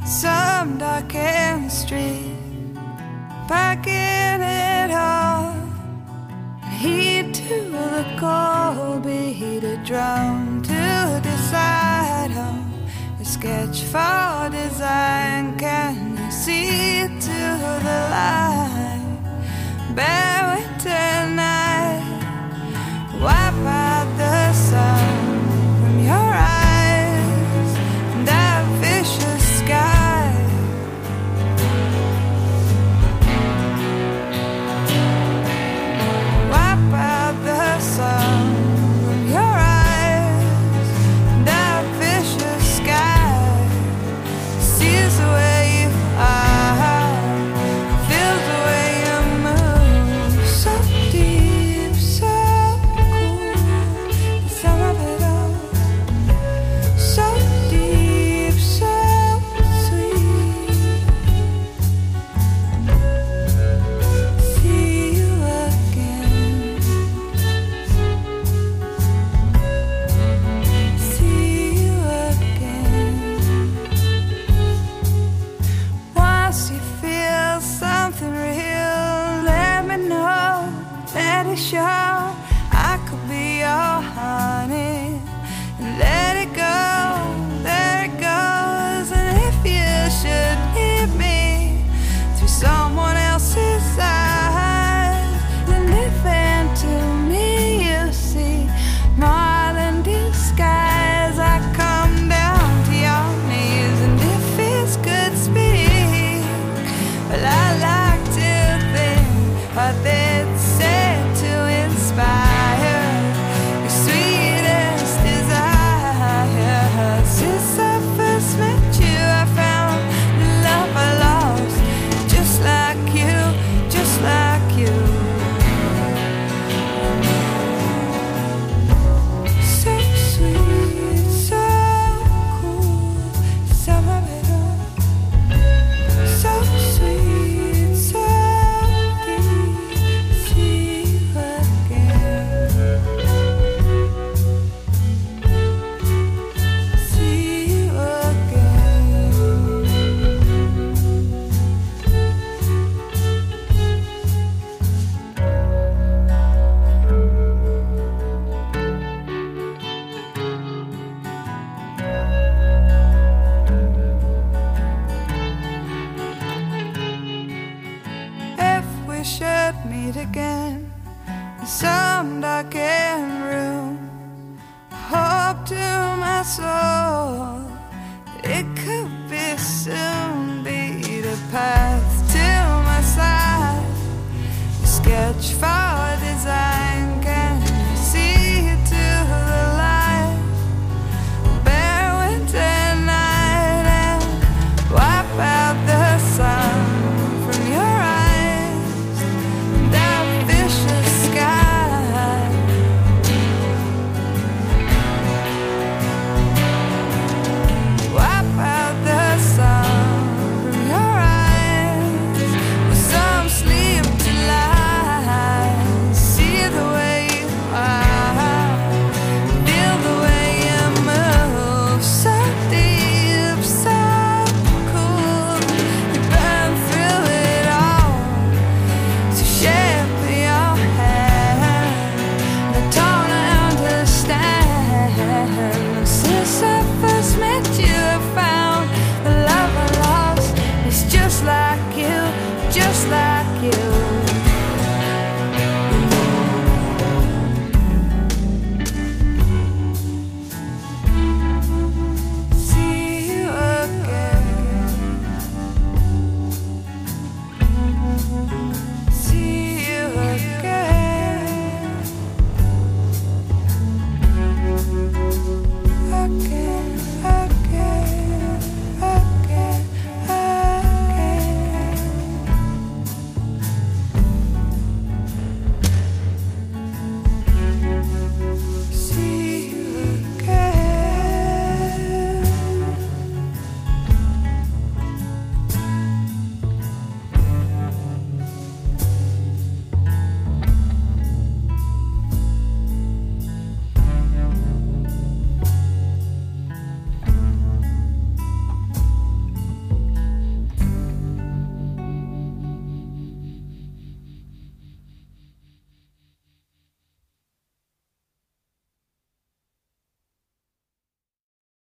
some dark end street, packing it all. Heed to the cold beat, a drum to decide on a sketch for design. Can you see to the light? Bear with tonight. Wipe out the sun from your eyes and that vicious sky. Wipe out the sun from your eyes and that vicious sky. Sees the way you are, feels the way you move. So deep, so cool, the sum of it all. So deep, so sweet. See you again. See you again. Once you feel something real, let me know, let it show. I could be your honey. And let it go, there it goes. And if you should need me through someone else's eyes, then live into me, you see, more than disguise. I come down to your knees, and if it's good speak, well, I like to think what they'd say to inspire your sweetest desire. Since I first met you, I found the love I lost, just like you, just like you. So sweet, so cool, some of it all. So sweet, so deep. See you again. See you again. If we should meet again, so